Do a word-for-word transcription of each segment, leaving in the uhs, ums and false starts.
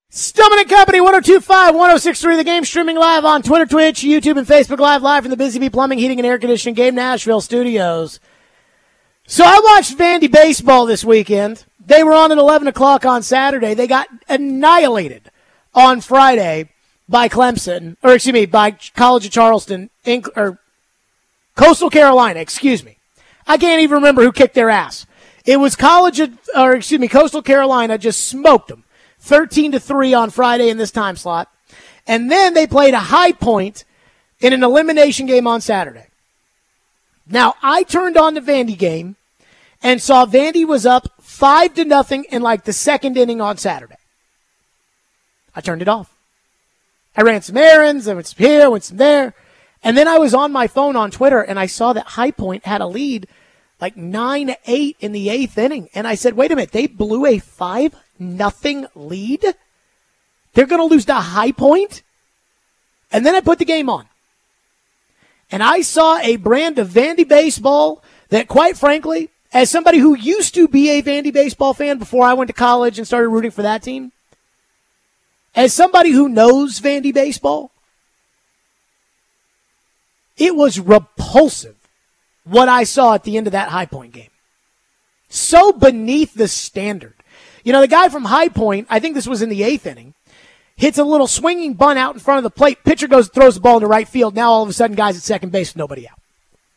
Stillman and Company, one oh two point five, one oh six point three, The Game, streaming live on Twitter, Twitch, YouTube, and Facebook Live, live from the Busy Bee Plumbing, Heating, and Air Conditioning Game Nashville studios. So I watched Vandy baseball this weekend. They were on at eleven o'clock on Saturday. They got annihilated on Friday by Clemson, or excuse me, by College of Charleston, or Coastal Carolina, excuse me. I can't even remember who kicked their ass. It was College of, or excuse me, Coastal Carolina just smoked them. thirteen to three on Friday in this time slot. And then they played a High Point in an elimination game on Saturday. Now, I turned on the Vandy game and saw Vandy was up five to nothing in like the second inning on Saturday. I turned it off. I ran some errands, I went some here, I went some there. And then I was on my phone on Twitter and I saw that High Point had a lead like nine eight in the eighth inning. And I said, wait a minute, they blew a five nothing lead? They're going to lose to High Point? And then I put the game on. And I saw a brand of Vandy baseball that, quite frankly, as somebody who used to be a Vandy baseball fan before I went to college and started rooting for that team, as somebody who knows Vandy baseball, it was repulsive what I saw at the end of that High Point game. So beneath the standard. You know, the guy from High Point, I think this was in the eighth inning, hits a little swinging bunt out in front of the plate. Pitcher goes, throws the ball into right field. Now all of a sudden, guys at second base, nobody out.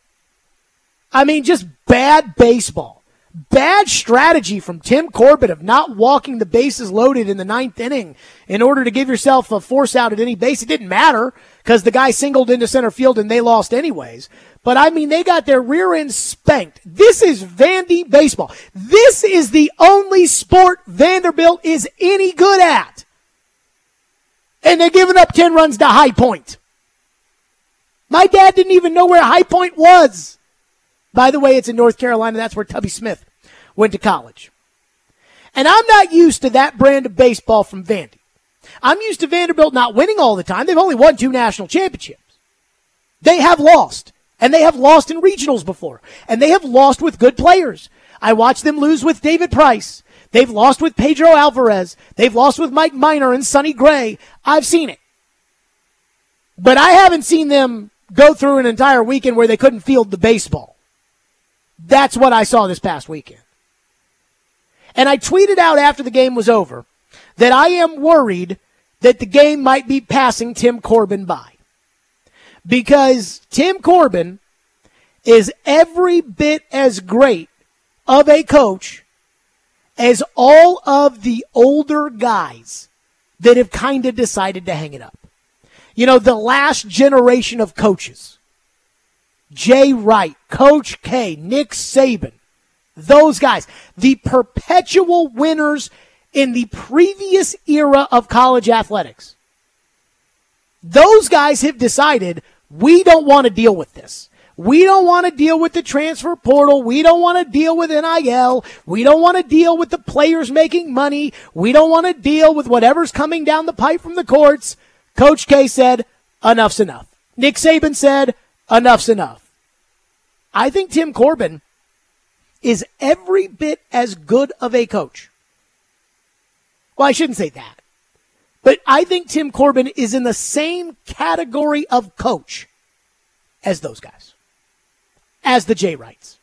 I mean, just bad baseball. Bad strategy from Tim Corbin of not walking the bases loaded in the ninth inning in order to give yourself a force out at any base. It didn't matter because the guy singled into center field and they lost anyways. But, I mean, they got their rear end spanked. This is Vandy baseball. This is the only sport Vanderbilt is any good at. And they're giving up ten runs to High Point. My dad didn't even know where High Point was. By the way, it's in North Carolina. That's where Tubby Smith went to college. And I'm not used to that brand of baseball from Vandy. I'm used to Vanderbilt not winning all the time. They've only won two national championships. They have lost. And they have lost in regionals before. And they have lost with good players. I watched them lose with David Price. They've lost with Pedro Alvarez. They've lost with Mike Minor and Sonny Gray. I've seen it. But I haven't seen them go through an entire weekend where they couldn't field the baseball. That's what I saw this past weekend. And I tweeted out after the game was over that I am worried that the game might be passing Tim Corbin by. Because Tim Corbin is every bit as great of a coach as all of the older guys that have kind of decided to hang it up. You know, the last generation of coaches. Jay Wright, Coach K, Nick Saban, those guys, the perpetual winners in the previous era of college athletics. Those guys have decided, we don't want to deal with this. We don't want to deal with the transfer portal. We don't want to deal with N I L. We don't want to deal with the players making money. We don't want to deal with whatever's coming down the pipe from the courts. Coach K said, enough's enough. Nick Saban said, enough's enough. I think Tim Corbin is every bit as good of a coach. Well, I shouldn't say that. But I think Tim Corbin is in the same category of coach as those guys. As the Jay Wrights.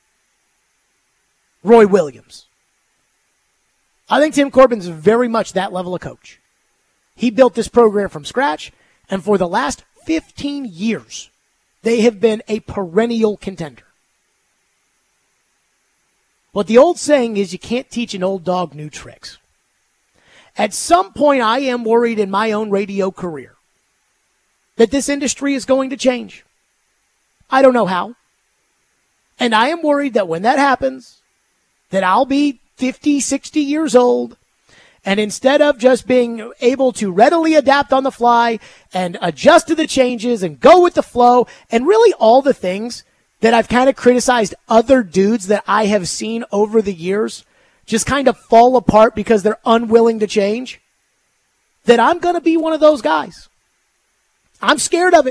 Roy Williams. I think Tim Corbin's very much that level of coach. He built this program from scratch, and for the last fifteen years, they have been a perennial contender. But the old saying is you can't teach an old dog new tricks. At some point, I am worried in my own radio career that this industry is going to change. I don't know how. And I am worried that when that happens, that I'll be fifty, sixty years old, and instead of just being able to readily adapt on the fly and adjust to the changes and go with the flow and really all the things that I've kind of criticized other dudes that I have seen over the years just kind of fall apart because they're unwilling to change, that I'm going to be one of those guys. I'm scared of it.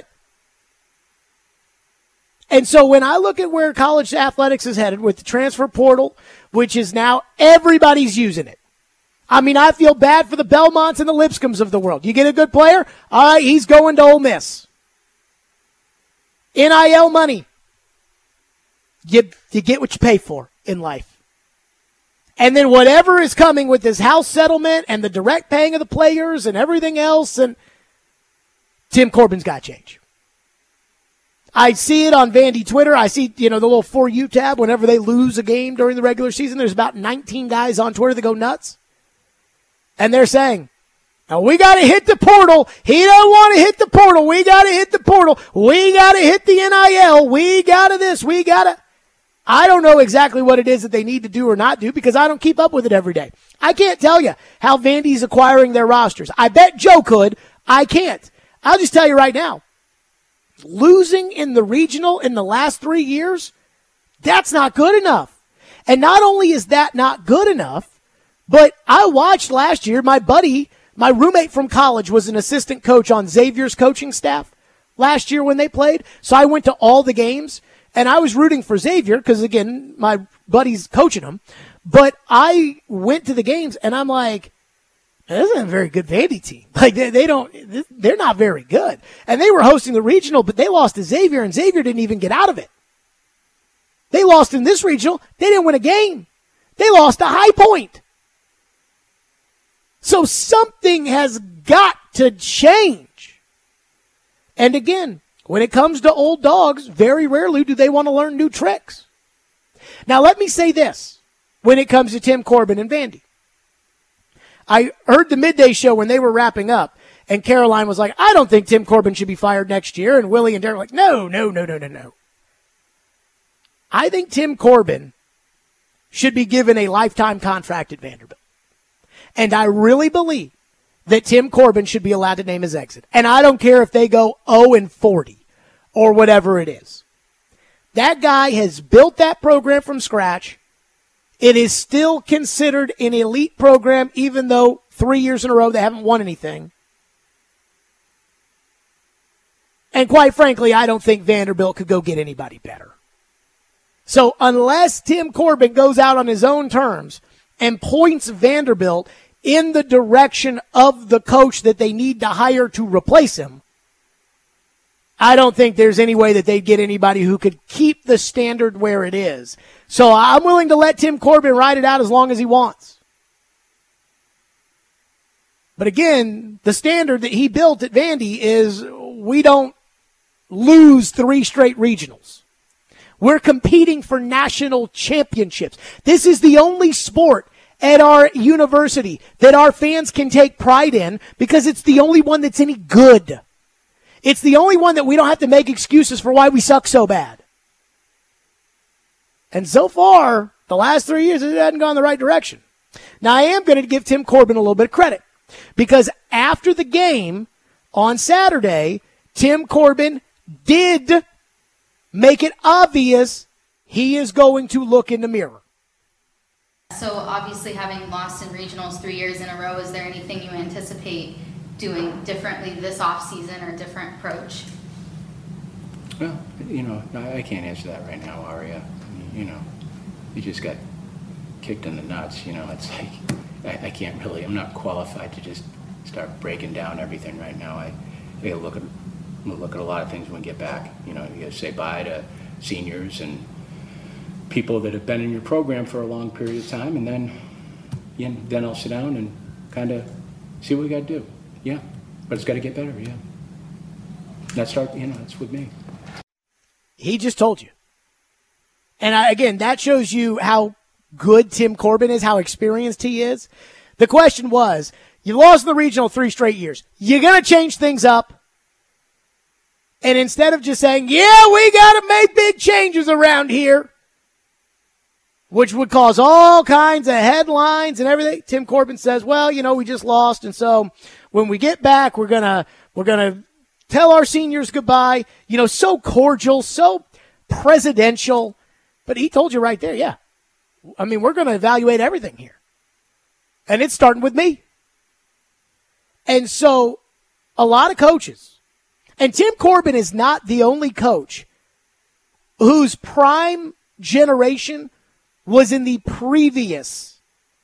And so when I look at where college athletics is headed with the transfer portal, which is now everybody's using it. I mean, I feel bad for the Belmonts and the Lipscombs of the world. You get a good player, all right, he's going to Ole Miss. N I L money. You, you get what you pay for in life. And then whatever is coming with this house settlement and the direct paying of the players and everything else, and Tim Corbin's got to change. I see it on Vandy Twitter. I see, you know, the little For You tab whenever they lose a game during the regular season. There's about nineteen guys on Twitter that go nuts. And they're saying, now we got to hit the portal. He don't want to hit the portal. We got to hit the portal. We got to hit the N I L. We got to this. We got to. I don't know exactly what it is that they need to do or not do because I don't keep up with it every day. I can't tell you how Vandy's acquiring their rosters. I bet Joe could. I can't. I'll just tell you right now. Losing in the regional in the last three years, that's not good enough. And not only is that not good enough, but I watched last year, my buddy, my roommate from college was an assistant coach on Xavier's coaching staff last year when they played. So I went to all the games, and I was rooting for Xavier because, again, my buddy's coaching them. But I went to the games, and I'm like, this isn't a very good Vandy team. Like, they, they don't, they're not very good. And they were hosting the regional, but they lost to Xavier, and Xavier didn't even get out of it. They lost in this regional. They didn't win a game. They lost to High Point. So something has got to change. And again, when it comes to old dogs, very rarely do they want to learn new tricks. Now, let me say this when it comes to Tim Corbin and Vandy. I heard the midday show when they were wrapping up, and Caroline was like, I don't think Tim Corbin should be fired next year. And Willie and Derek were like, no, no, no, no, no, no. I think Tim Corbin should be given a lifetime contract at Vanderbilt. And I really believe that Tim Corbin should be allowed to name his exit. And I don't care if they go oh and forty or whatever it is. That guy has built that program from scratch. It is still considered an elite program, even though three years in a row they haven't won anything. And quite frankly, I don't think Vanderbilt could go get anybody better. So unless Tim Corbin goes out on his own terms and points Vanderbilt in the direction of the coach that they need to hire to replace him, I don't think there's any way that they'd get anybody who could keep the standard where it is. So I'm willing to let Tim Corbin ride it out as long as he wants. But again, the standard that he built at Vandy is we don't lose three straight regionals. We're competing for national championships. This is the only sport at our university that our fans can take pride in because it's the only one that's any good. It's the only one that we don't have to make excuses for why we suck so bad. And so far, the last three years, it hasn't gone the right direction. Now, I am going to give Tim Corbin a little bit of credit because after the game on Saturday, Tim Corbin did make it obvious he is going to look in the mirror. So obviously having lost in regionals three years in a row, is there anything you anticipate doing differently this offseason or different approach? Well, you know, I can't answer that right now, Aria. I mean, you know, you just got kicked in the nuts, you know, it's like, I, I can't really, I'm not qualified to just start breaking down everything right now. I, I gotta look at, we'll look at a lot of things when we get back. You know, you gotta say bye to seniors and people that have been in your program for a long period of time, and then, yeah, then I'll sit down and kind of see what we got to do. Yeah, but it's got to get better. Yeah, that's start. You know, that's with me. He just told you, and I, again, that shows you how good Tim Corbin is, how experienced he is. The question was, you lost the regional three straight years. You're gonna change things up. And instead of just saying, yeah, we got to make big changes around here, which would cause all kinds of headlines and everything, Tim Corbin says, well, you know, we just lost, and so when we get back, we're going to we're gonna tell our seniors goodbye. You know, so cordial, so presidential. But he told you right there, yeah, I mean, we're going to evaluate everything here. And it's starting with me. And so a lot of coaches, and Tim Corbin is not the only coach whose prime generation was in the previous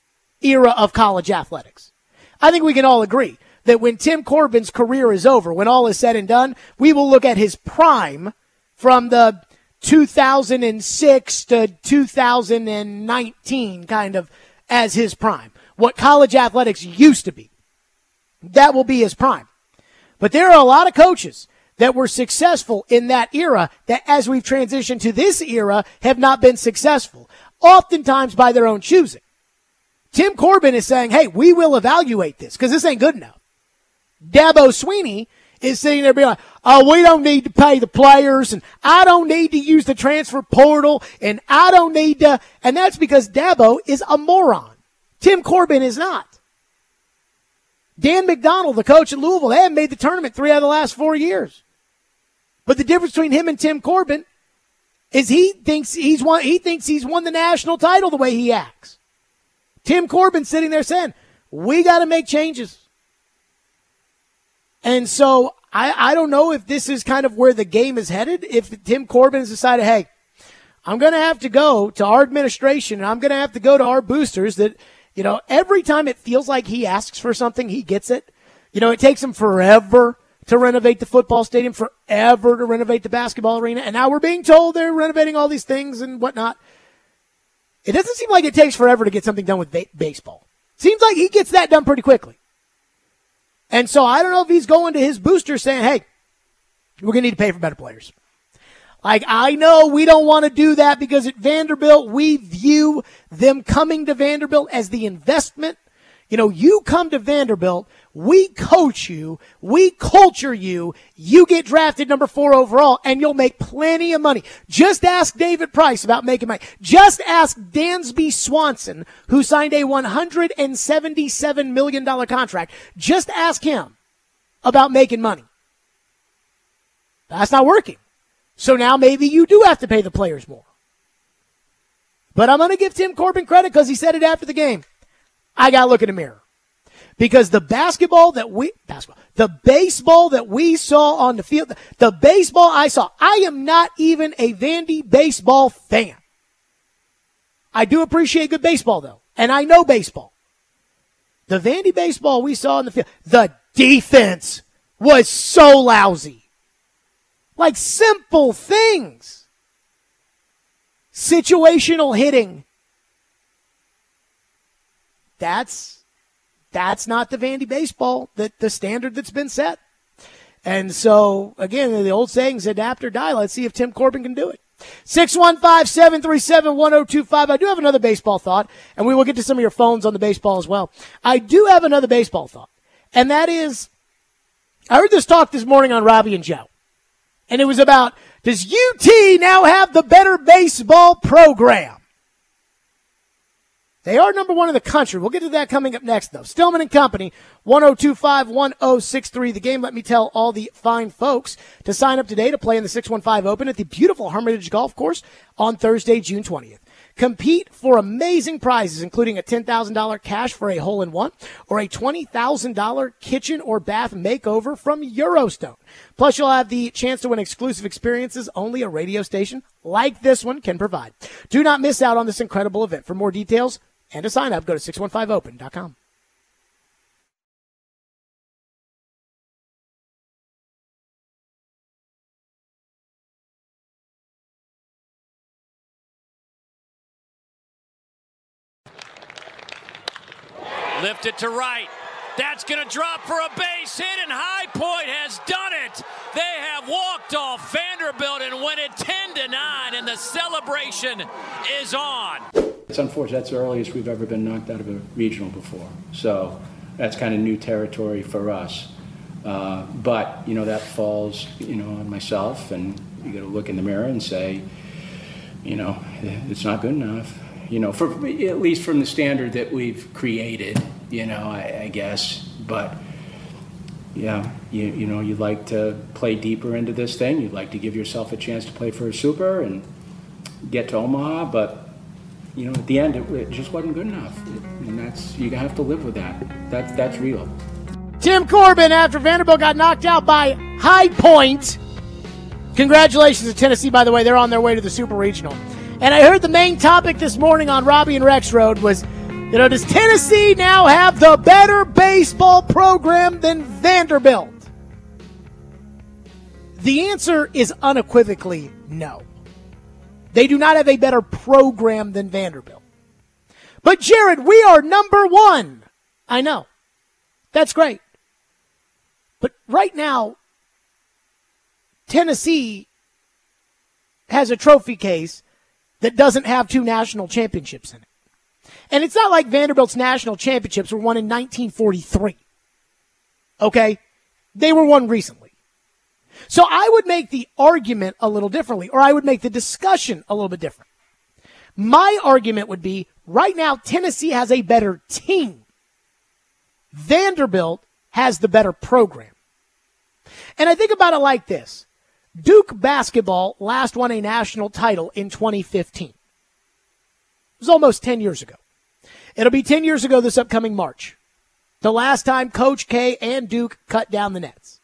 era of college athletics. I think we can all agree that when Tim Corbin's career is over, when all is said and done, we will look at his prime from the two thousand six to two thousand nineteen kind of as his prime. What college athletics used to be. That will be his prime. But there are a lot of coaches that were successful in that era that as we've transitioned to this era have not been successful, oftentimes by their own choosing. Tim Corbin is saying, hey, we will evaluate this because this ain't good enough. Dabo Swinney is sitting there being like, oh, we don't need to pay the players, and I don't need to use the transfer portal, and I don't need to, and that's because Dabo is a moron. Tim Corbin is not. Dan McDonald, the coach at Louisville, they haven't made the tournament three out of the last four years. But the difference between him and Tim Corbin is he thinks he's won, he thinks he's won the national title the way he acts. Tim Corbin sitting there saying, we got to make changes. And so I, I don't know if this is kind of where the game is headed. If Tim Corbin has decided, hey, I'm going to have to go to our administration and I'm going to have to go to our boosters that, you know, every time it feels like he asks for something, he gets it. You know, it takes him forever to renovate the football stadium, forever to renovate the basketball arena. And now we're being told they're renovating all these things and whatnot. It doesn't seem like it takes forever to get something done with ba- baseball. Seems like he gets that done pretty quickly. And so I don't know if he's going to his booster saying, hey, we're going to need to pay for better players. Like, I know we don't want to do that because at Vanderbilt, we view them coming to Vanderbilt as the investment. You know, you come to Vanderbilt, we coach you, we culture you, you get drafted number four overall, and you'll make plenty of money. Just ask David Price about making money. Just ask Dansby Swanson, who signed a one hundred seventy-seven million dollars contract. Just ask him about making money. That's not working. So now maybe you do have to pay the players more. But I'm going to give Tim Corbin credit because he said it after the game. I got to look in the mirror. Because the basketball that we, basketball, the baseball that we saw on the field, the baseball I saw, I am not even a Vandy baseball fan. I do appreciate good baseball though. And I know baseball. The Vandy baseball we saw in the field, the defense was so lousy. Like simple things. Situational hitting. That's that's not the Vandy baseball, that the standard that's been set. And so, again, the old saying is adapt or die. Let's see if Tim Corbin can do it. six one five, seven three seven, one oh two five. I do have another baseball thought, and we will get to some of your phones on the baseball as well. I do have another baseball thought, and that is, I heard this talk this morning on Robbie and Joe. And it was about, does U T now have the better baseball program? They are number one in the country. We'll get to that coming up next, though. Stillman and Company, one oh two five, one oh six three. The game, let me tell all the fine folks to sign up today to play in the six one five Open at the beautiful Hermitage Golf Course on Thursday, June twentieth. Compete for amazing prizes, including a ten thousand dollars cash for a hole-in-one or a twenty thousand dollars kitchen or bath makeover from Eurostone. Plus, you'll have the chance to win exclusive experiences only a radio station like this one can provide. Do not miss out on this incredible event. For more details and to sign up, go to six one five open dot com. Lifted to right. That's going to drop for a base hit, and High Point has done it. They have walked off Vanderbilt and win it ten to nine, and the celebration is on. It's unfortunate. That's the earliest we've ever been knocked out of a regional before. So that's kind of new territory for us. Uh, but, you know, that falls, you know, on myself, and you got to look in the mirror and say, you know, it's not good enough. You know, for at least from the standard that we've created, you know, I, I guess. But, yeah, you, you know, you'd like to play deeper into this thing. You'd like to give yourself a chance to play for a Super and get to Omaha. But, you know, at the end, it, it just wasn't good enough. It, and that's, you have to live with that. That's, that's real. Tim Corbin, after Vanderbilt got knocked out by High Point. Congratulations to Tennessee, by the way. They're on their way to the Super Regional. And I heard the main topic this morning on Robbie and Rex Road was You know, does Tennessee now have the better baseball program than Vanderbilt? The answer is unequivocally no. They do not have a better program than Vanderbilt. But Jared, we are number one. I know. That's great. But right now, Tennessee has a trophy case that doesn't have two national championships in it. And it's not like Vanderbilt's national championships were won in nineteen forty-three. Okay? They were won recently. So I would make the argument a little differently, or I would make the discussion a little bit different. My argument would be, right now, Tennessee has a better team. Vanderbilt has the better program. And I think about it like this. Duke basketball last won a national title in twenty fifteen. It was almost ten years ago. It'll be ten years ago this upcoming March. The last time Coach K and Duke cut down the nets.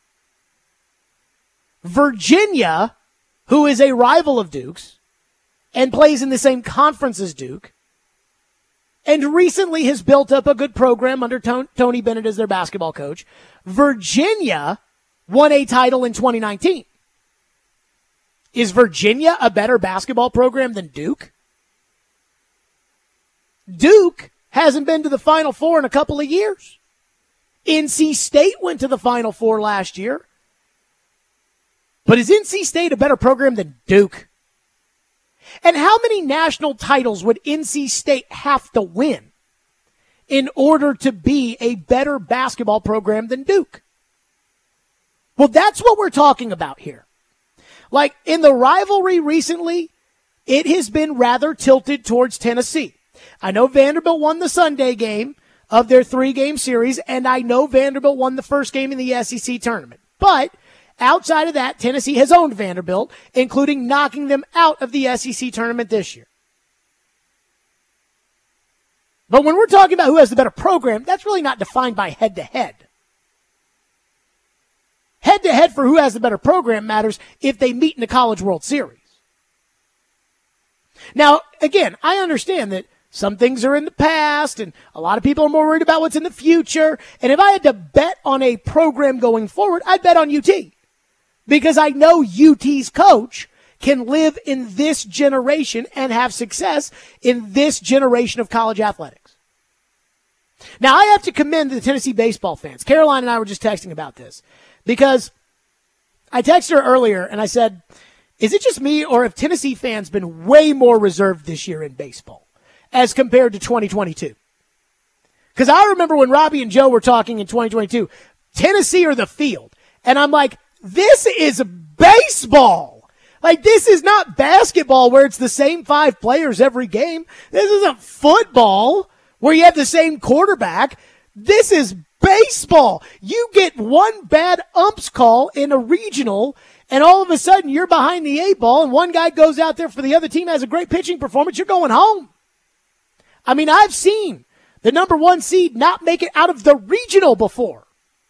Virginia, who is a rival of Duke's and plays in the same conference as Duke, and recently has built up a good program under Tony Bennett as their basketball coach, Virginia won a title in twenty nineteen. Is Virginia a better basketball program than Duke? Duke hasn't been to the Final Four in a couple of years. N C State went to the Final Four last year. But is N C State a better program than Duke? And how many national titles would N C State have to win in order to be a better basketball program than Duke? Well, that's what we're talking about here. Like, in the rivalry recently, it has been rather tilted towards Tennessee. I know Vanderbilt won the Sunday game of their three-game series, and I know Vanderbilt won the first game in the S E C tournament. But outside of that, Tennessee has owned Vanderbilt, including knocking them out of the S E C tournament this year. But when we're talking about who has the better program, that's really not defined by head-to-head. Head-to-head for who has the better program matters if they meet in the College World Series. Now, again, I understand that some things are in the past, and a lot of people are more worried about what's in the future. And if I had to bet on a program going forward, I'd bet on U T. Because I know U T's coach can live in this generation and have success in this generation of college athletics. Now, I have to commend the Tennessee baseball fans. Caroline and I were just texting about this. Because I texted her earlier and I said, is it just me, or have Tennessee fans been way more reserved this year in baseball as compared to twenty twenty-two? Because I remember when Robbie and Joe were talking in twenty twenty-two, Tennessee or the field. And I'm like, this is baseball. Like, this is not basketball where it's the same five players every game. This isn't football where you have the same quarterback. This is baseball. You get one bad umps call in a regional, and all of a sudden you're behind the eight ball, and one guy goes out there for the other team, has a great pitching performance, you're going home. I mean, I've seen the number one seed not make it out of the regional before.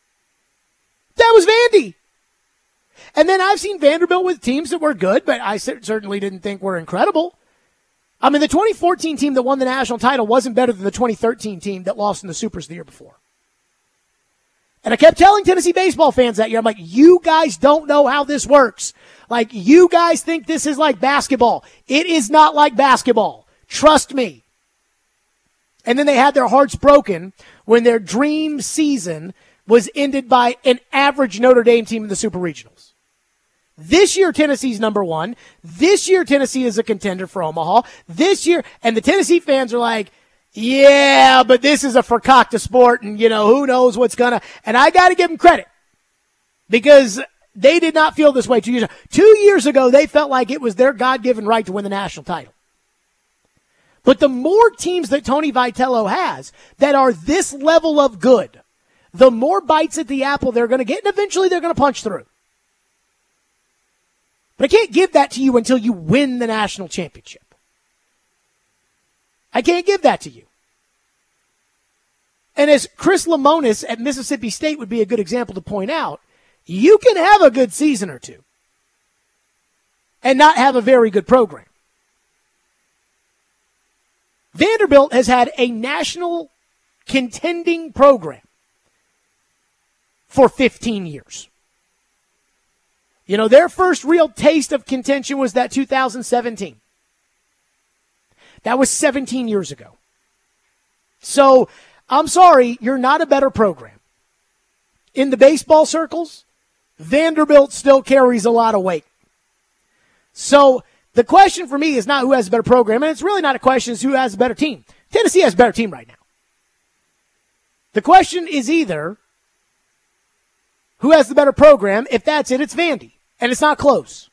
That was Vandy. And then I've seen Vanderbilt with teams that were good, but I certainly didn't think were incredible. I mean, the twenty fourteen team that won the national title wasn't better than the twenty thirteen team that lost in the Supers the year before. And I kept telling Tennessee baseball fans that year, I'm like, you guys don't know how this works. Like, you guys think this is like basketball. It is not like basketball. Trust me. And then they had their hearts broken when their dream season was ended by an average Notre Dame team in the Super Regionals. This year, Tennessee's number one. This year, Tennessee is a contender for Omaha. This year, and the Tennessee fans are like, yeah, but this is a Fakakta sport, and, you know, who knows what's going to. And I got to give them credit because they did not feel this way two years ago. Two years ago, they felt like it was their God-given right to win the national title. But the more teams that Tony Vitello has that are this level of good, the more bites at the apple they're going to get, and eventually they're going to punch through. But I can't give that to you until you win the national championship. I can't give that to you. And as Chris Lemonis at Mississippi State would be a good example to point out, you can have a good season or two and not have a very good program. Vanderbilt has had a national contending program for fifteen years. You know, their first real taste of contention was that two thousand seventeen. That was seventeen years ago. So, I'm sorry, you're not a better program. In the baseball circles, Vanderbilt still carries a lot of weight. So, the question for me is not who has a better program, and it's really not a question, it's who has a better team. Tennessee has a better team right now. The question is either who has the better program. If that's it, it's Vandy, and it's not close.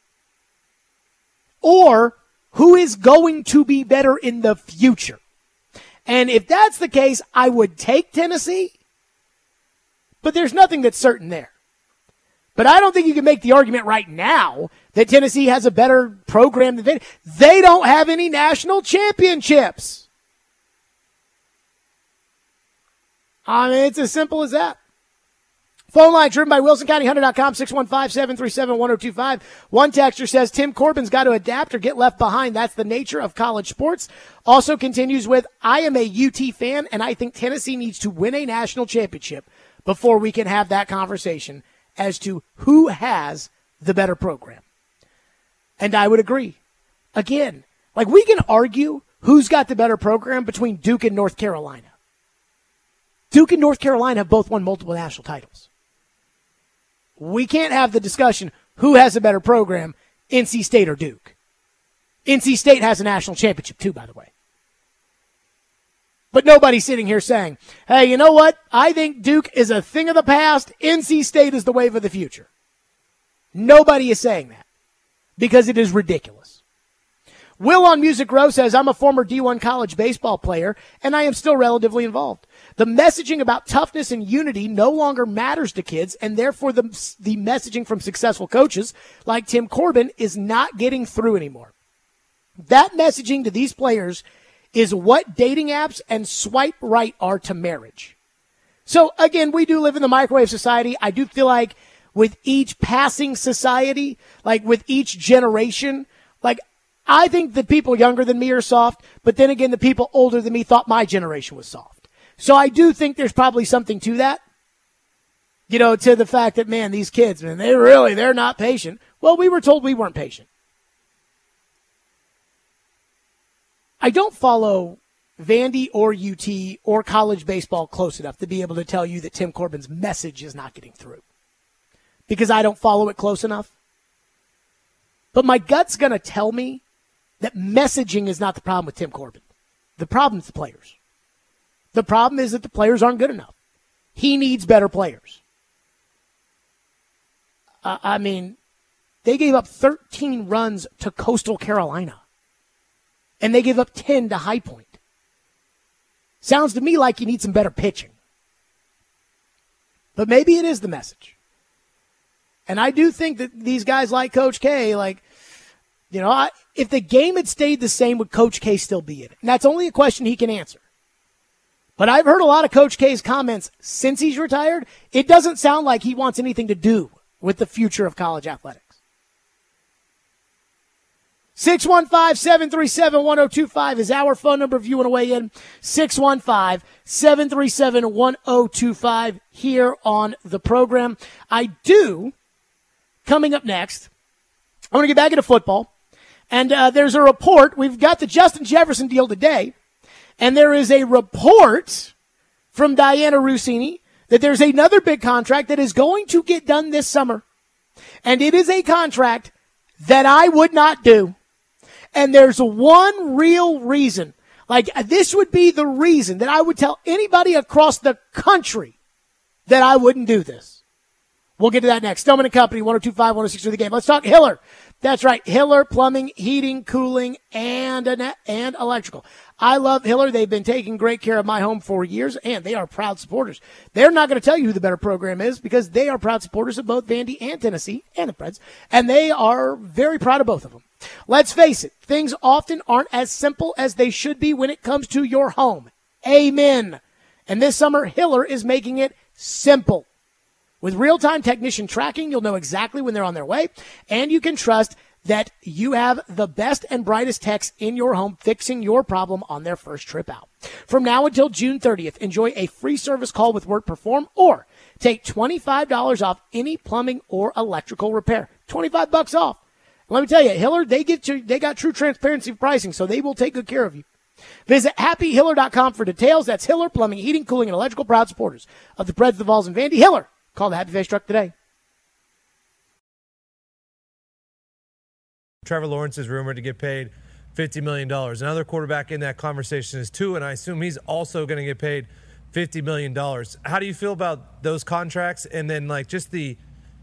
Or who is going to be better in the future. And if that's the case, I would take Tennessee, but there's nothing that's certain there. But I don't think you can make the argument right now that Tennessee has a better program than Vandy. They don't have any national championships. I mean, it's as simple as that. Phone line driven by Wilson County Hunter dot com, six one five, seven three seven, one oh two five. One texter says Tim Corbin's got to adapt or get left behind. That's the nature of college sports. Also continues with, I am a U T fan, and I think Tennessee needs to win a national championship before we can have that conversation as to who has the better program. And I would agree. Again, like we can argue who's got the better program between Duke and North Carolina. Duke and North Carolina have both won multiple national titles. We can't have the discussion who has a better program, N C State or Duke. N C State has a national championship too, by the way. But nobody's sitting here saying, hey, you know what? I think Duke is a thing of the past. N C State is the wave of the future. Nobody is saying that because it is ridiculous. Will on Music Row says, I'm a former D one college baseball player, and I am still relatively involved. The messaging about toughness and unity no longer matters to kids, and therefore the, the messaging from successful coaches like Tim Corbin is not getting through anymore. That messaging to these players is what dating apps and swipe right are to marriage. So, again, we do live in the microwave society. I do feel like with each passing society, like with each generation, like I think the people younger than me are soft, but then again, the people older than me thought my generation was soft. So I do think there's probably something to that, you know, to the fact that, man, these kids, man, they really, they're not patient. Well, we were told we weren't patient. I don't follow Vandy or U T or college baseball close enough to be able to tell you that Tim Corbin's message is not getting through because I don't follow it close enough. But my gut's going to tell me that messaging is not the problem with Tim Corbin. The problem is the players. The problem is that the players aren't good enough. He needs better players. Uh, I mean, they gave up thirteen runs to Coastal Carolina, and they gave up ten to High Point. Sounds to me like you need some better pitching. But maybe it is the message. And I do think that these guys like Coach K, like, you know, I, if the game had stayed the same, would Coach K still be in it? And that's only a question he can answer. But I've heard a lot of Coach K's comments since he's retired. It doesn't sound like he wants anything to do with the future of college athletics. six one five, seven three seven, one oh two five is our phone number if you want to weigh in. six one five, seven three seven, one oh two five here on the program. I do, coming up next, I want to get back into football. And uh, there's a report. We've got the Justin Jefferson deal today. And there is a report from Diana Rossini that there's another big contract that is going to get done this summer. And it is a contract that I would not do. And there's one real reason. Like, this would be the reason that I would tell anybody across the country that I wouldn't do this. We'll get to that next. Stillman and Company, one oh two five, one oh six for the game. Let's talk Hiller. That's right. Hiller, plumbing, heating, cooling, and and electrical. I love Hiller. They've been taking great care of my home for years, and they are proud supporters. They're not going to tell you who the better program is because they are proud supporters of both Vandy and Tennessee and the Preds, and they are very proud of both of them. Let's face it, things often aren't as simple as they should be when it comes to your home. Amen. And this summer, Hiller is making it simple. With real-time technician tracking, you'll know exactly when they're on their way, and you can trust that you have the best and brightest techs in your home fixing your problem on their first trip out. From now until June thirtieth, enjoy a free service call with Work Perform or take twenty-five dollars off any plumbing or electrical repair. twenty-five bucks off. Let me tell you, Hiller, they get you, they got true transparency of pricing, so they will take good care of you. Visit happy hiller dot com for details. That's Hiller Plumbing, Heating, Cooling, and Electrical, proud supporters of the Preds, the Vols, and Vandy. Hiller, call the Happy Face truck today. Trevor Lawrence is rumored to get paid fifty million dollars. Another quarterback in that conversation is Tua, and I assume he's also going to get paid fifty million dollars. How do you feel about those contracts? And then, like, just the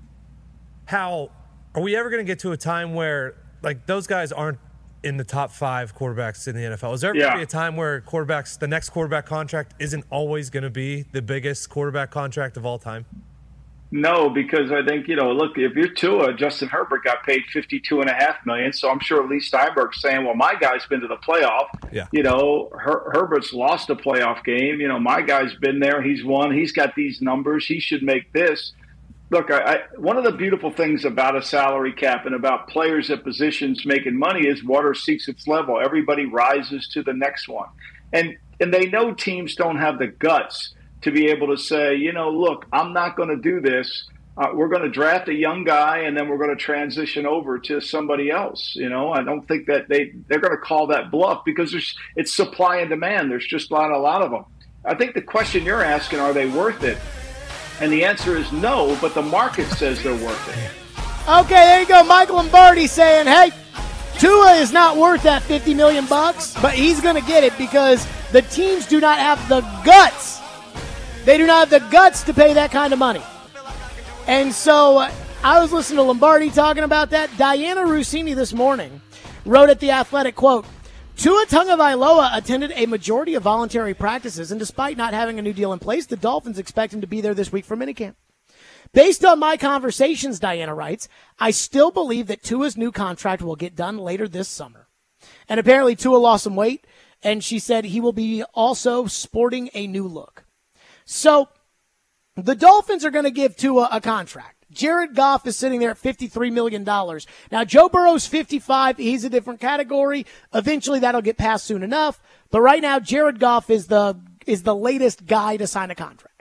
how are we ever going to get to a time where, like, those guys aren't in the top five quarterbacks in the N F L? Is there going to yeah. be a time where quarterbacks, the next quarterback contract isn't always going to be the biggest quarterback contract of all time? No, because I think, you know, look, if you're Tua, Justin Herbert got paid fifty-two and a half million dollars. So I'm sure Lee Steinberg's saying, well, my guy's been to the playoff. Yeah. You know, Her- Herbert's lost a playoff game. You know, my guy's been there. He's won. He's got these numbers. He should make this. Look, I, I, one of the beautiful things about a salary cap and about players at positions making money is water seeks its level. Everybody rises to the next one. And and they know teams don't have the guts to be able to say, you know, look, I'm not going to do this. Uh, we're going to draft a young guy, and then we're going to transition over to somebody else. You know, I don't think that they, they're going to call that bluff because there's, it's supply and demand. There's just not a lot of them. I think the question you're asking, are they worth it? And the answer is no, but the market says they're worth it. Okay, there you go. Mike Lombardi saying, hey, Tua is not worth that fifty million bucks, but he's going to get it because the teams do not have the guts. They do not have the guts to pay that kind of money. And so uh, I was listening to Lombardi talking about that. Diana Rossini this morning wrote at The Athletic, quote, Tua Tagovailoa attended a majority of voluntary practices, and despite not having a new deal in place, the Dolphins expect him to be there this week for minicamp. Based on my conversations, Diana writes, I still believe that Tua's new contract will get done later this summer. And apparently Tua lost some weight, and she said he will be also sporting a new look. So the Dolphins are going to give Tua a contract. Jared Goff is sitting there at fifty-three million dollars. Now, Joe Burrow's fifty-five. He's a different category. Eventually, that'll get passed soon enough. But right now, Jared Goff is the is the latest guy to sign a contract.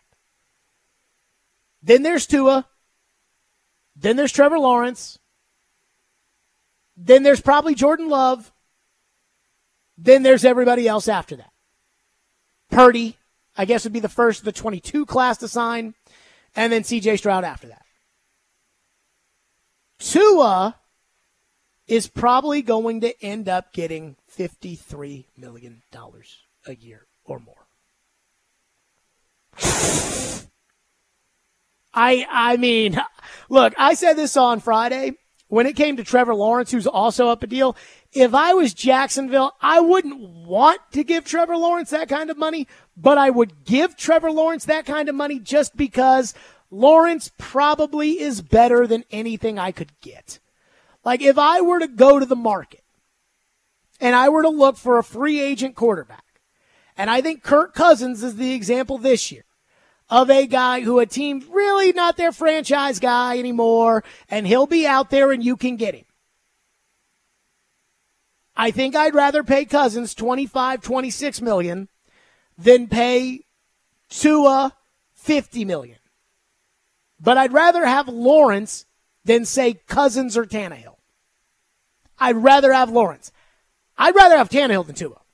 Then there's Tua. Then there's Trevor Lawrence. Then there's probably Jordan Love. Then there's everybody else after that. Purdy, I guess, would be the first of the twenty-two class to sign. And then C J Stroud after that. Tua is probably going to end up getting fifty-three million dollars a year or more. I I mean, look, I said this on Friday when it came to Trevor Lawrence, who's also up a deal. If I was Jacksonville, I wouldn't want to give Trevor Lawrence that kind of money, but I would give Trevor Lawrence that kind of money just because Lawrence probably is better than anything I could get. Like, if I were to go to the market and I were to look for a free agent quarterback, and I think Kirk Cousins is the example this year of a guy who a team really not their franchise guy anymore, and he'll be out there and you can get him. I think I'd rather pay Cousins twenty-five, twenty-six million than pay Tua fifty million. But I'd rather have Lawrence than, say, Cousins or Tannehill. I'd rather have Lawrence. I'd rather have Tannehill than Tua.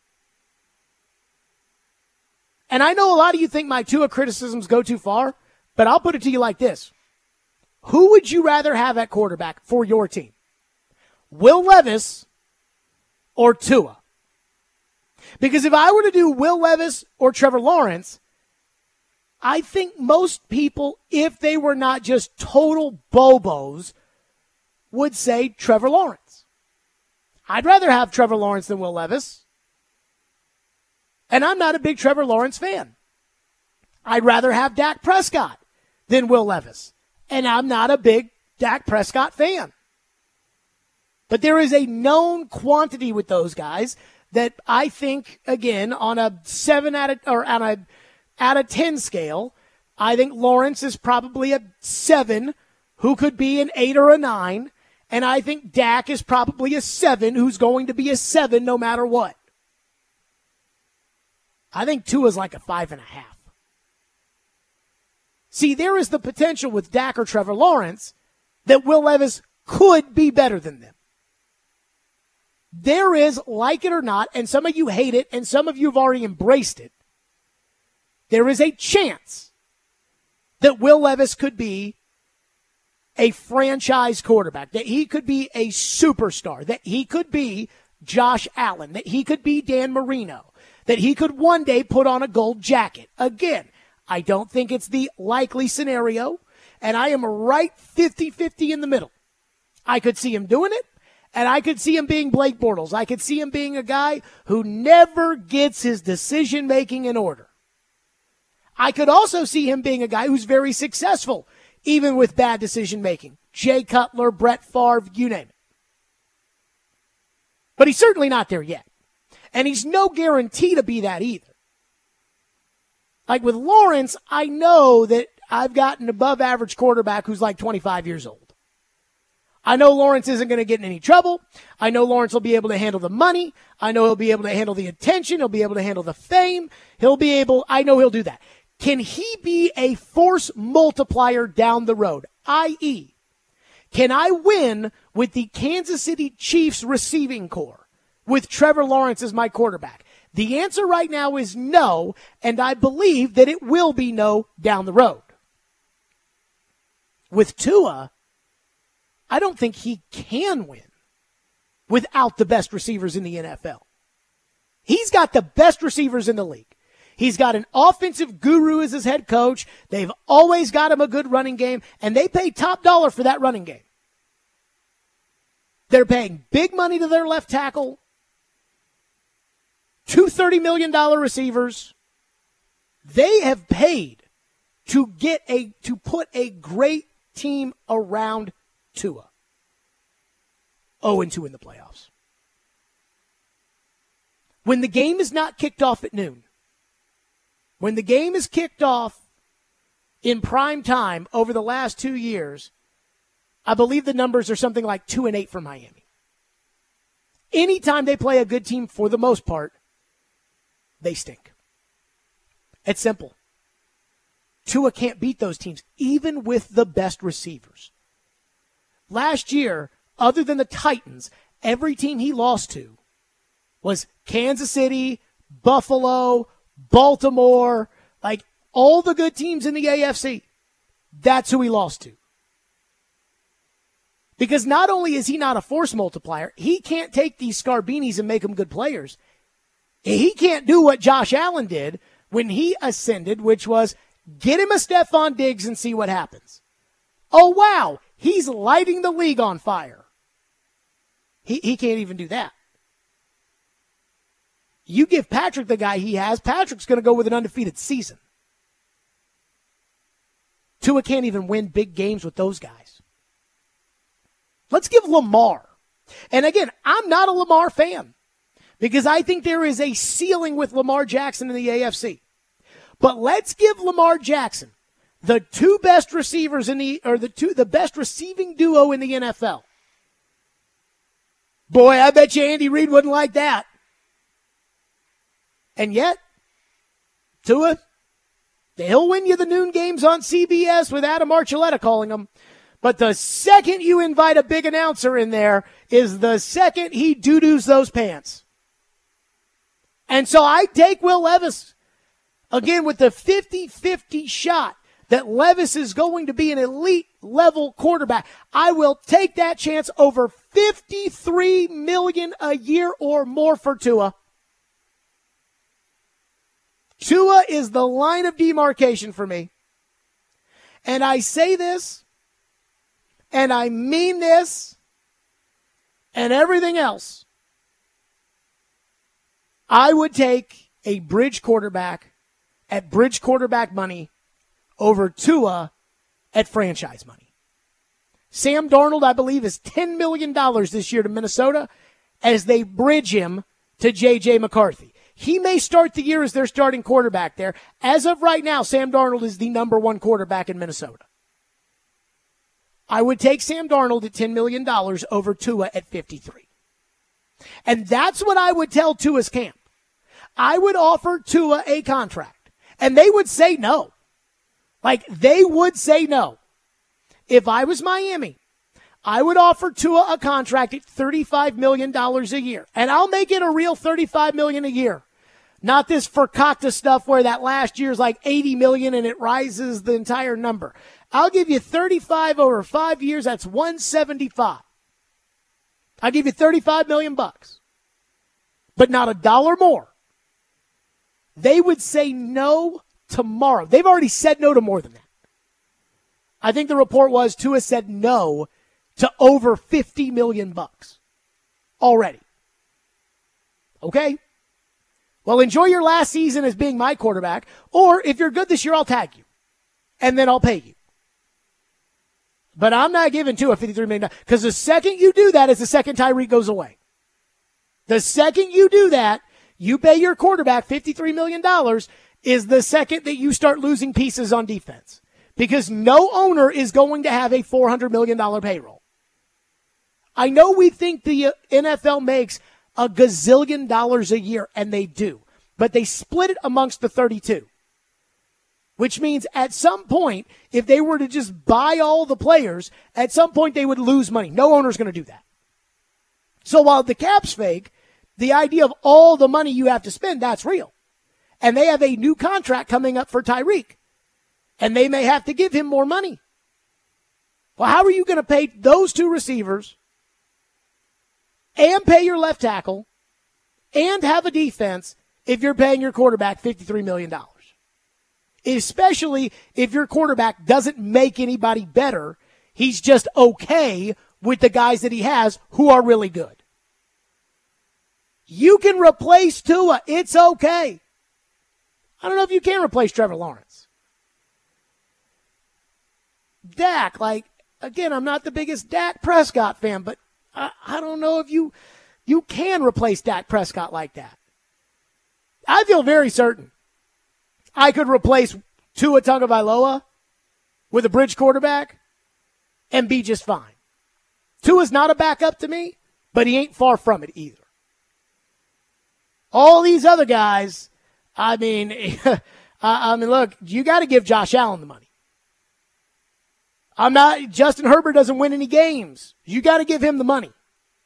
And I know a lot of you think my Tua criticisms go too far, but I'll put it to you like this. Who would you rather have at quarterback for your team? Will Levis or Tua? Because if I were to do Will Levis or Trevor Lawrence, I think most people, if they were not just total bobos, would say Trevor Lawrence. I'd rather have Trevor Lawrence than Will Levis. And I'm not a big Trevor Lawrence fan. I'd rather have Dak Prescott than Will Levis. And I'm not a big Dak Prescott fan. But there is a known quantity with those guys that I think, again, on a seven out of, or on a out of ten scale, I think Lawrence is probably a seven who could be an eight or a nine. And I think Dak is probably a seven who's going to be a seven no matter what. I think Tua's like a five and a half. See, there is the potential with Dak or Trevor Lawrence that Will Levis could be better than them. There is, like it or not, and some of you hate it, and some of you have already embraced it, there is a chance that Will Levis could be a franchise quarterback, that he could be a superstar, that he could be Josh Allen, that he could be Dan Marino, that he could one day put on a gold jacket. Again, I don't think it's the likely scenario, and I am right fifty-fifty in the middle. I could see him doing it, and I could see him being Blake Bortles. I could see him being a guy who never gets his decision-making in order. I could also see him being a guy who's very successful, even with bad decision-making. Jay Cutler, Brett Favre, you name it. But he's certainly not there yet. And he's no guarantee to be that either. Like with Lawrence, I know that I've got an above-average quarterback who's like twenty-five years old. I know Lawrence isn't going to get in any trouble. I know Lawrence will be able to handle the money. I know he'll be able to handle the attention. He'll be able to handle the fame. He'll be able, I know he'll do that. Can he be a force multiplier down the road? that is, can I win with the Kansas City Chiefs receiving corps with Trevor Lawrence as my quarterback? The answer right now is no, and I believe that it will be no down the road. With Tua, I don't think he can win without the best receivers in the N F L. He's got the best receivers in the league. He's got an offensive guru as his head coach. They've always got him a good running game, and they pay top dollar for that running game. They're paying big money to their left tackle, two thirty million dollars receivers. They have paid to get a to put a great team around Tua. oh and two in the playoffs. When the game is not kicked off at noon, when the game is kicked off in prime time over the last two years, I believe the numbers are something like two and eight for Miami. Anytime they play a good team, for the most part, they stink. It's simple. Tua can't beat those teams, even with the best receivers. Last year, other than the Titans, every team he lost to was Kansas City, Buffalo, Baltimore, like all the good teams in the A F C. That's who he lost to. Because not only is he not a force multiplier, he can't take these Scarbinis and make them good players. He can't do what Josh Allen did when he ascended, which was get him a Stephon Diggs and see what happens. Oh, wow, he's lighting the league on fire. He, he can't even do that. You give Patrick the guy he has, Patrick's going to go with an undefeated season. Tua can't even win big games with those guys. Let's give Lamar. And again, I'm not a Lamar fan because I think there is a ceiling with Lamar Jackson in the A F C. But let's give Lamar Jackson the two best receivers in the, or the two, the best receiving duo in the N F L. Boy, I bet you Andy Reid wouldn't like that. And yet, Tua, he'll win you the noon games on C B S with Adam Archuleta calling them. But the second you invite a big announcer in there is the second he doo-doos those pants. And so I take Will Levis, again, with the fifty-fifty shot that Levis is going to be an elite-level quarterback. I will take that chance over fifty-three million dollars a year or more for Tua. Tua is the line of demarcation for me. And I say this, and I mean this, and everything else. I would take a bridge quarterback at bridge quarterback money over Tua at franchise money. Sam Darnold, I believe, is ten million dollars this year to Minnesota as they bridge him to J J McCarthy. He may start the year as their starting quarterback there. As of right now, Sam Darnold is the number one quarterback in Minnesota. I would take Sam Darnold at ten million dollars over Tua at fifty-three. And that's what I would tell Tua's camp. I would offer Tua a contract, and they would say no. Like, they would say no. If I was Miami, I would offer Tua a contract at thirty-five million dollars a year, and I'll make it a real thirty-five million dollars a year. Not this Fakakta stuff where that last year's like eighty million dollars and it rises the entire number. I'll give you thirty-five over five years. That's one hundred seventy-five. I'll give you thirty-five million bucks, but not a dollar more. They would say no tomorrow. They've already said no to more than that. I think the report was Tua said no to over fifty million bucks already. Okay? Well, enjoy your last season as being my quarterback, or if you're good this year, I'll tag you, and then I'll pay you. But I'm not giving Tua fifty-three million dollars, because the second you do that is the second Tyreek goes away. The second you do that, you pay your quarterback fifty-three million dollars, is the second that you start losing pieces on defense. Because no owner is going to have a four hundred million dollars payroll. I know we think the N F L makes a gazillion dollars a year, and they do. But they split it amongst the thirty-two. Which means at some point, if they were to just buy all the players, at some point they would lose money. No owner's going to do that. So while the cap's fake, the idea of all the money you have to spend, that's real. And they have a new contract coming up for Tyreek. And they may have to give him more money. Well, how are you going to pay those two receivers and pay your left tackle and have a defense if you're paying your quarterback fifty-three million dollars? Especially if your quarterback doesn't make anybody better. He's just okay with the guys that he has who are really good. You can replace Tua. It's okay. I don't know if you can replace Trevor Lawrence. Dak, like, again, I'm not the biggest Dak Prescott fan, but I, I don't know if you you can replace Dak Prescott like that. I feel very certain I could replace Tua Tagovailoa with a bridge quarterback and be just fine. Tua's not a backup to me, but he ain't far from it either. All these other guys, I mean, I mean, look, you got to give Josh Allen the money. I'm not, Justin Herbert doesn't win any games. You got to give him the money.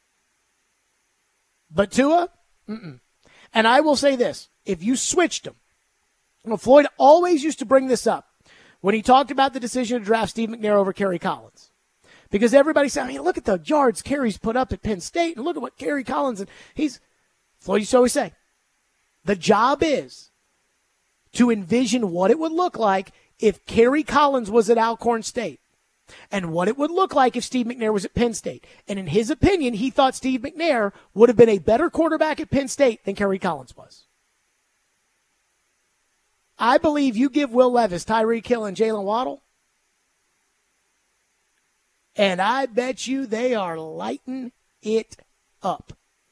But Tua, mm-mm. And I will say this, if you switched him, you know, Floyd always used to bring this up when he talked about the decision to draft Steve McNair over Kerry Collins. Because everybody said, I mean, look at the yards Kerry's put up at Penn State, and look at what Kerry Collins, and he's, Floyd used to always say, the job is to envision what it would look like if Kerry Collins was at Alcorn State and what it would look like if Steve McNair was at Penn State. And in his opinion, he thought Steve McNair would have been a better quarterback at Penn State than Kerry Collins was. I believe you give Will Levis, Tyreek Hill, and Jalen Waddle, and I bet you they are lighting it up.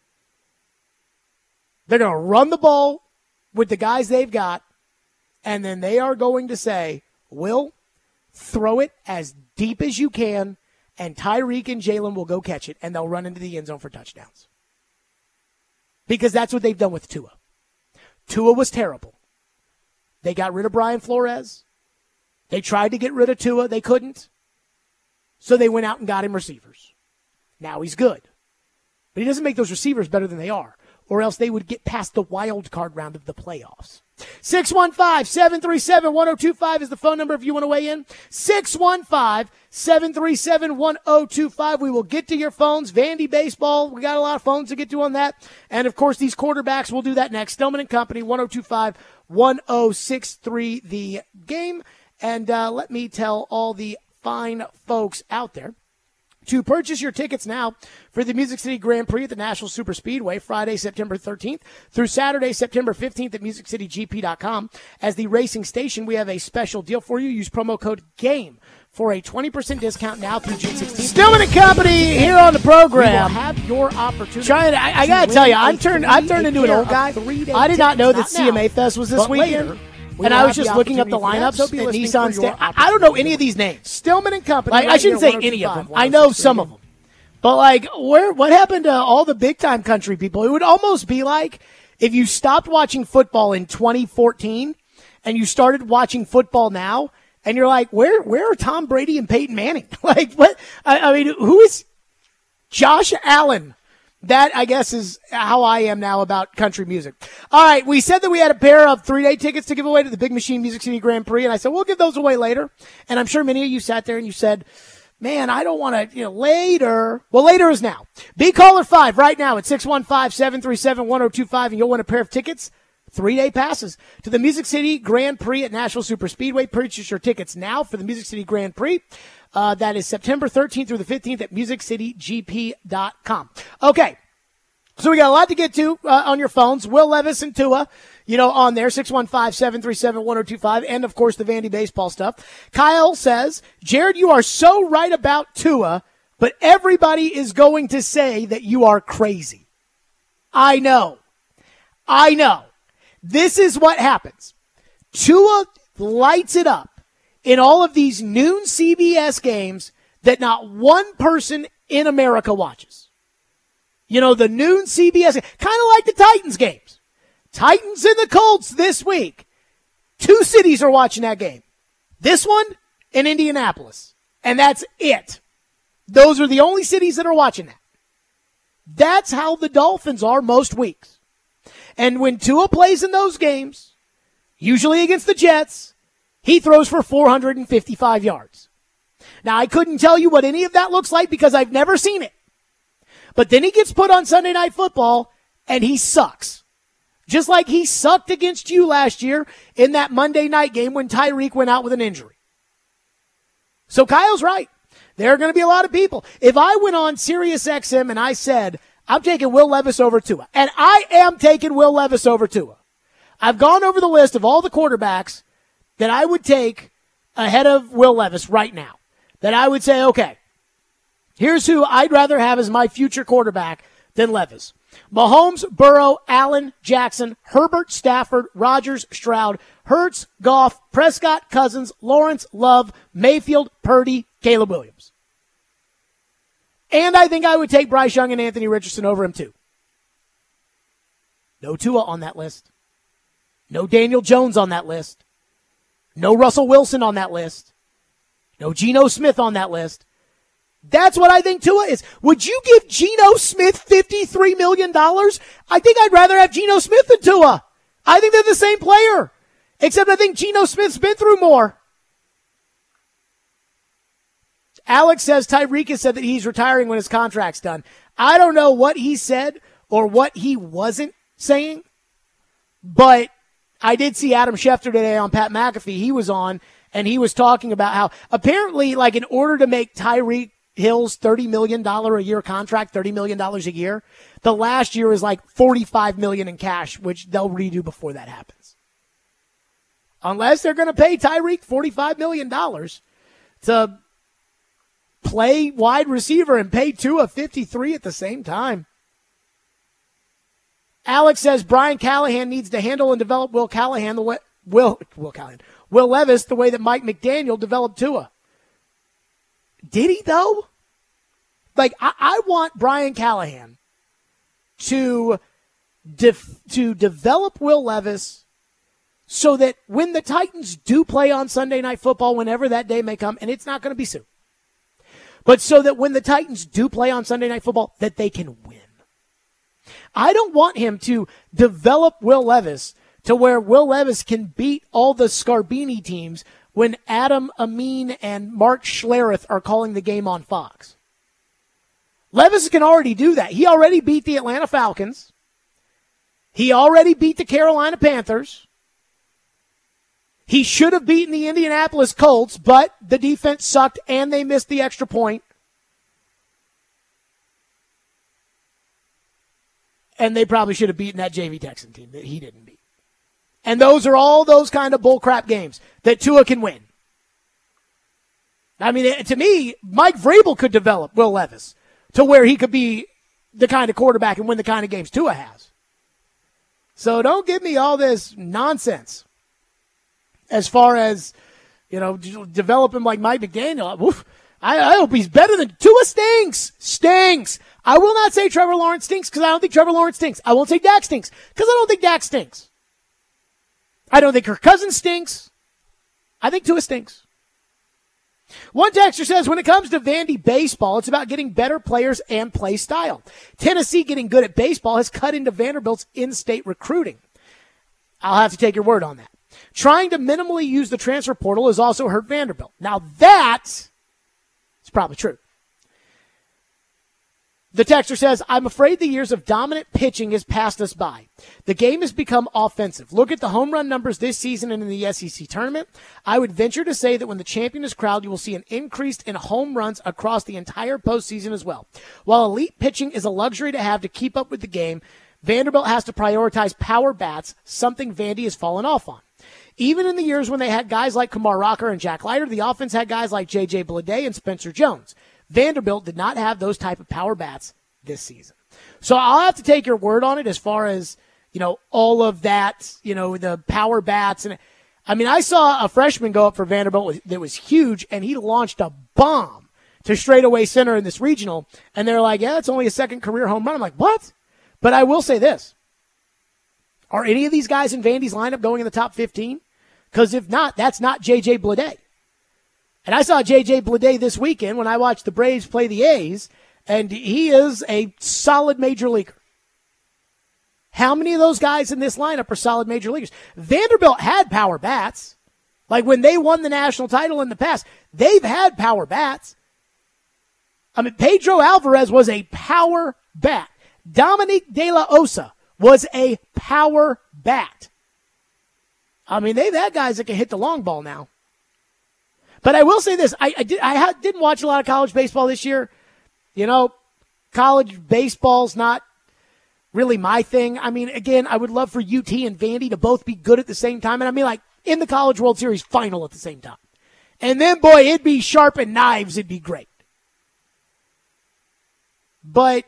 They're going to run the ball with the guys they've got, and then they are going to say, Will, throw it as deep as you can, and Tyreek and Jalen will go catch it, and they'll run into the end zone for touchdowns. Because that's what they've done with Tua. Tua was terrible. They got rid of Brian Flores. They tried to get rid of Tua. They couldn't. So they went out and got him receivers. Now he's good. But he doesn't make those receivers better than they are, or else they would get past the wild card round of the playoffs. six one five, seven three seven, one oh two five is the phone number if you want to weigh in. six one five, seven three seven, one oh two five. We will get to your phones. Vandy Baseball, we got a lot of phones to get to on that. And, of course, these quarterbacks, we'll do that next. Stillman and Company, one oh two five, one oh six three the game. And uh, let me tell all the fine folks out there to purchase your tickets now for the Music City Grand Prix at the National Super Speedway, Friday, September thirteenth through Saturday, September fifteenth at music city g p dot com. As the racing station, we have a special deal for you. Use promo code GAME for a twenty percent discount now through June sixteenth. Stillman and Company here on the program. We will have your opportunity. Trying to, I, I got to tell you, I'm turned, I've turned into an old guy. I did not know that C M A Fest was this weekend. and I was just looking up the lineups at Nissan Stadium. I, I don't know any of these names. Stillman and Company. Like, right I shouldn't here, say any of them. I know some of them. But, like, where what happened to all the big-time country people? It would almost be like if you stopped watching football in twenty fourteen and you started watching football now, and you're like, where where are Tom Brady and Peyton Manning? Like, what? I, I mean, who is Josh Allen? That, I guess, is how I am now about country music. All right, we said that we had a pair of three-day tickets to give away to the Big Machine Music City Grand Prix, and I said, we'll give those away later. And I'm sure many of you sat there and you said, man, I don't want to, you know, later. Well, later is now. Be caller five right now at six one five, seven three seven, one oh two five, and you'll win a pair of tickets, three-day passes to the Music City Grand Prix at Nashville Superspeedway. Purchase your tickets now for the Music City Grand Prix. Uh, that is September thirteenth through the fifteenth at music city g p dot com. Okay. So we got a lot to get to uh, on your phones. Will Levis and Tua, you know, on there, six one five, seven three seven, one oh two five, and, of course, the Vandy baseball stuff. Kyle says, Jared, you are so right about Tua, but everybody is going to say that you are crazy. I know. I know. This is what happens. Tua lights it up in all of these noon C B S games that not one person in America watches. You know, the noon C B S, kind of like the Titans games. Titans and the Colts this week. Two cities are watching that game. This one and Indianapolis. And that's it. Those are the only cities that are watching that. That's how the Dolphins are most weeks. And when Tua plays in those games, usually against the Jets, he throws for four hundred fifty-five yards. Now, I couldn't tell you what any of that looks like because I've never seen it. But then he gets put on Sunday Night Football, and he sucks. Just like he sucked against you last year in that Monday night game when Tyreek went out with an injury. So Kyle's right. There are going to be a lot of people. If I went on Sirius X M and I said, I'm taking Will Levis over Tua, and I am taking Will Levis over Tua. I've gone over the list of all the quarterbacks that I would take ahead of Will Levis right now. That I would say, okay, here's who I'd rather have as my future quarterback than Levis. Mahomes, Burrow, Allen, Jackson, Herbert, Stafford, Rodgers, Stroud, Hurts, Goff, Prescott, Cousins, Lawrence, Love, Mayfield, Purdy, Caleb Williams. And I think I would take Bryce Young and Anthony Richardson over him too. No Tua on that list. No Daniel Jones on that list. No Russell Wilson on that list. No Geno Smith on that list. That's what I think Tua is. Would you give Geno Smith fifty-three million dollars? I think I'd rather have Geno Smith than Tua. I think they're the same player. Except I think Geno Smith's been through more. Alex says Tyreek has said that he's retiring when his contract's done. I don't know what he said or what he wasn't saying, but I did see Adam Schefter today on Pat McAfee. He was on, and he was talking about how apparently, like, in order to make Tyreek Hill's thirty million dollars a year contract, thirty million dollars a year, the last year is like forty-five million dollars in cash, which they'll redo before that happens. Unless they're going to pay Tyreek forty-five million dollars to play wide receiver and pay Tua fifty-three at the same time. Alex says Brian Callahan needs to handle and develop Will Callahan the way Will Will Callahan Will Levis the way that Mike McDaniel developed Tua. Did he though? Like I, I want Brian Callahan to def, to develop Will Levis so that when the Titans do play on Sunday Night Football, whenever that day may come, and it's not going to be soon, but so that when the Titans do play on Sunday Night Football, that they can win. I don't want him to develop Will Levis to where Will Levis can beat all the Scarbini teams when Adam Amin and Mark Schlereth are calling the game on Fox. Levis can already do that. He already beat the Atlanta Falcons. He already beat the Carolina Panthers. He should have beaten the Indianapolis Colts, but the defense sucked and they missed the extra point. And they probably should have beaten that J V Texan team that he didn't beat. And those are all those kind of bullcrap games that Tua can win. I mean, to me, Mike Vrabel could develop Will Levis to where he could be the kind of quarterback and win the kind of games Tua has. So don't give me all this nonsense. as far as, you know, develop him like Mike McDaniel. Oof, I, I hope he's better than Tua stinks. Stinks. I will not say Trevor Lawrence stinks because I don't think Trevor Lawrence stinks. I won't say Dak stinks because I don't think Dak stinks. I don't think Kirk Cousins stinks. I think Tua stinks. One texter says, when it comes to Vandy baseball, it's about getting better players and play style. Tennessee getting good at baseball has cut into Vanderbilt's in-state recruiting. I'll have to take your word on that. Trying to minimally use the transfer portal has also hurt Vanderbilt. Now that is probably true. The texter says, I'm afraid the years of dominant pitching has passed us by. The game has become offensive. Look at the home run numbers this season and in the S E C tournament. I would venture to say that when the champion is crowned, you will see an increase in home runs across the entire postseason as well. While elite pitching is a luxury to have to keep up with the game, Vanderbilt has to prioritize power bats, something Vandy has fallen off on. Even in the years when they had guys like Kumar Rocker and Jack Leiter, the offense had guys like J J Bleday and Spencer Jones. Vanderbilt did not have those type of power bats this season. So I'll have to take your word on it as far as, you know, all of that, you know, the power bats. And I mean, I saw a freshman go up for Vanderbilt that was huge, and he launched a bomb to straightaway center in this regional. And they're like, yeah, it's only a second career home run. I'm like, what? But I will say this. Are any of these guys in Vandy's lineup going in the top fifteen? Because if not, that's not J J Bleday. And I saw J J Bleday this weekend when I watched the Braves play the A's, and he is a solid major leaguer. How many of those guys in this lineup are solid major leaguers? Vanderbilt had power bats. Like when they won the national title in the past, they've had power bats. I mean, Pedro Alvarez was a power bat. Dominique De La Osa was a power bat. I mean, they've had guys that can hit the long ball now. But I will say this. I, I, did, I ha- didn't watch a lot of college baseball this year. You know, college baseball's not really my thing. I mean, again, I would love for U T and Vandy to both be good at the same time. And I mean, like, in the College World Series final at the same time. And then, boy, it'd be sharpened knives. It'd be great. But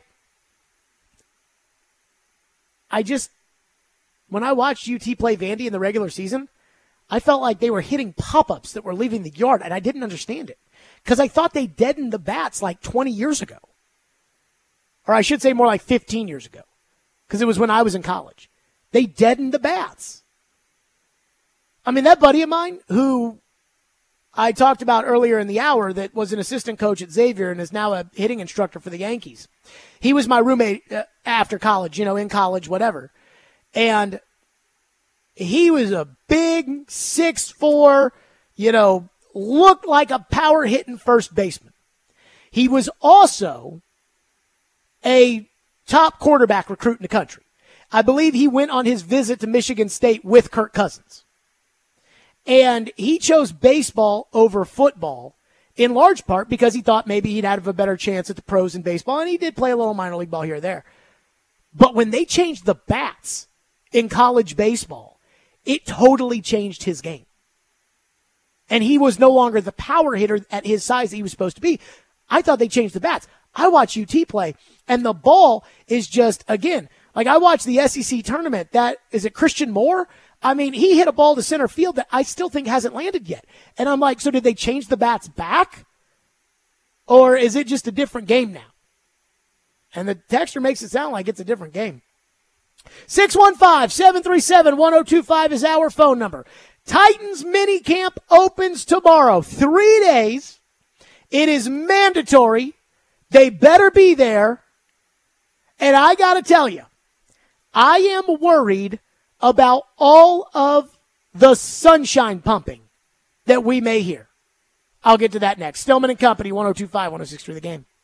I just, when I watched U T play Vandy in the regular season, I felt like they were hitting pop-ups that were leaving the yard, and I didn't understand it. Because I thought they deadened the bats like twenty years ago. Or I should say more like fifteen years ago. Because it was when I was in college. They deadened the bats. I mean, that buddy of mine who I talked about earlier in the hour that was an assistant coach at Xavier and is now a hitting instructor for the Yankees. He was my roommate uh, after college, you know, in college, whatever. And he was a big six foot four, you know, looked like a power-hitting first baseman. He was also a top quarterback recruit in the country. I believe he went on his visit to Michigan State with Kirk Cousins. And he chose baseball over football in large part because he thought maybe he'd have a better chance at the pros in baseball, and he did play a little minor league ball here or there. But when they changed the bats in college baseball, it totally changed his game. And he was no longer the power hitter at his size that he was supposed to be. I thought they changed the bats. I watch U T play, and the ball is just, again, like I watched the S E C tournament. That, is it Christian Moore? I mean, he hit a ball to center field that I still think hasn't landed yet. And I'm like, so did they change the bats back? Or is it just a different game now? And the texture makes it sound like it's a different game. six one five, seven three seven, one oh two five is our phone number. Titans mini camp opens tomorrow. Three days. It is mandatory. They better be there. And I got to tell you, I am worried about all of the sunshine pumping that we may hear. I'll get to that next. Stillman and Company, one oh two five, one oh six three The Game.